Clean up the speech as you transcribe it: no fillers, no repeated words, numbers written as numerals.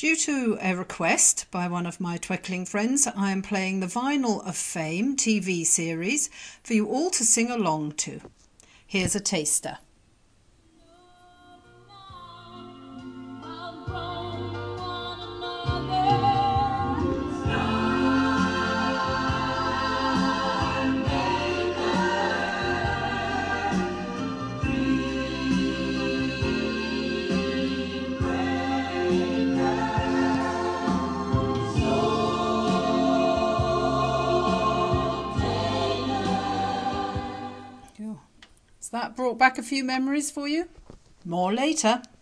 Due to a request by one of my Tweckling friends, I am playing the Vinyl of Fame TV series for you all to sing along to. Here's a taster. Has that brought back a few memories for you? More later.